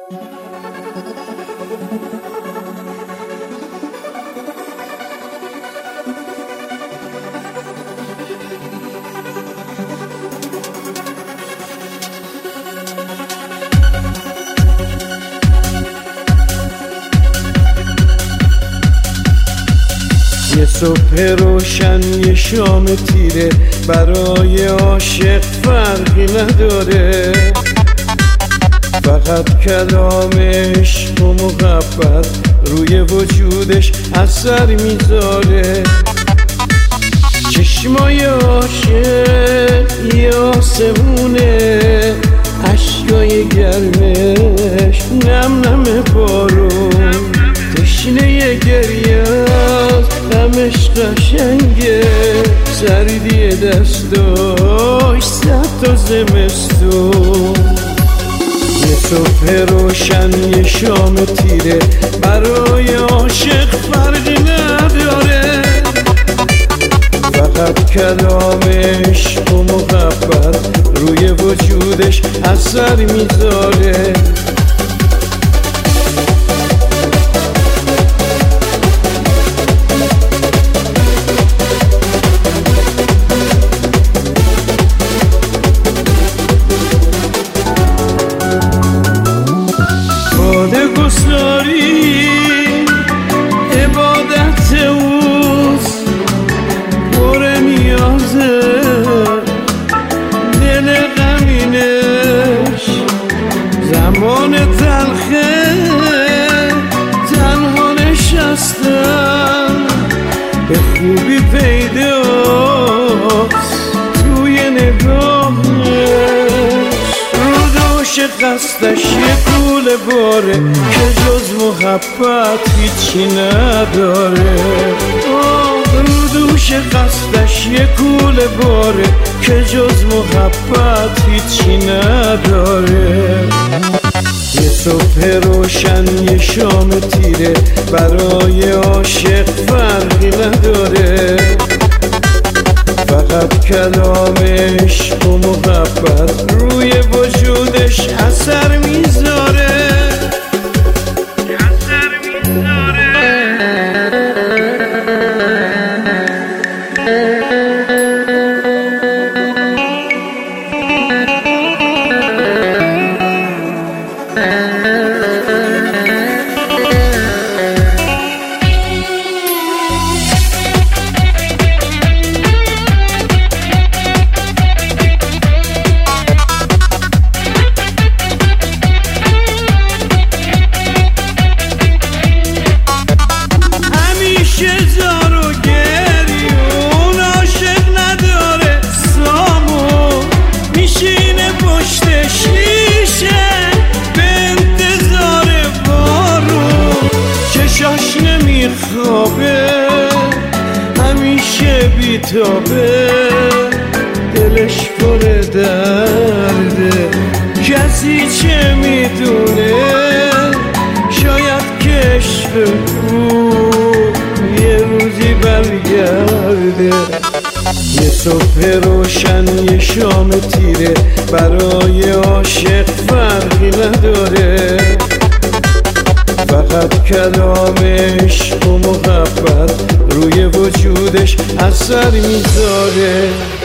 یه صبح روشن یه شام تیره برای عاشق فرقی نداره، فقط کلام عشق و محبت روی وجودش اثر میذاره. چشمای عاشق یه آسمونه، اشکای گرمش نم نم بارون، تشنه گریه غمش قشنگه، سردی دستاش صد تا زمستون. یه صبح روشن یه شام تیره برای عاشق فرقی نداره، فقط کلام عشق و محبت روی وجودش اثر میذاره. گساری عبادت اوست، پر نیازه دل غمینش، زمان تلخه تنها نشستم به خوبی پیداست توی نگاهش، رو دوش قصدش یه کوله باره که جز محبت هیچی نداره. رو دوش قصدش یه کوله باره که جز محبت هیچی نداره. یه صبح روشن یه شام تیره برای عاشق فرقی نداره، فقط کلام عشق و محبت روی وجودش اثر میذاره. همیشه بیتابه، دلش پر درده، کسی چه میدونه، شاید که عشق بود یه روزی برگرده. یه صبح روشن یه شام تیره برای عاشق فرقی نداره، فقط کلام عشق و محبت روی وجودش اثر میذاره.